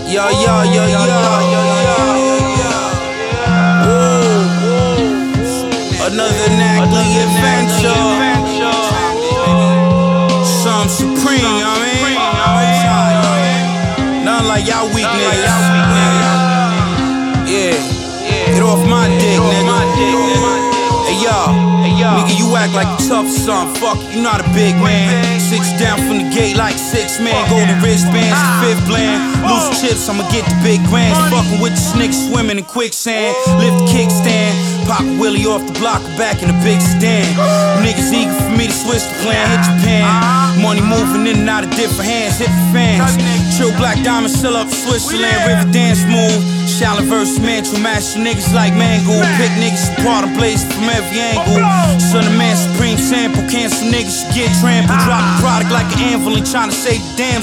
Yo, yo, yo, yo, yo, yo. Another nightly adventure. Some supreme, you know what I mean? Nothing like y'all weak niggas. Yeah, get off my dick, nigga. Hey, yo. Nigga, you act like you tough or something. Fuck, you not a big man. 6 down from the gate like 6 man. Golden wristbands, 5th bland. Loose chips, I'ma get the big grands. Fucking with the niggas swimming in quicksand. Lift the kickstand. Pop Willie off the block, back in the big stand. Niggas eager for me to switch the plan. Hit Japan. Money moving in and out of different hands. Hit the fans. Chill Black Diamond, still up Switzerland. River dance move. Shaolin versus Mantle, master niggas like Mango. Pick niggas apart and blaze from every angle. Son of man, supreme sample. Cancel niggas, get trampled. Drop the product like an anvil and tryna save the damn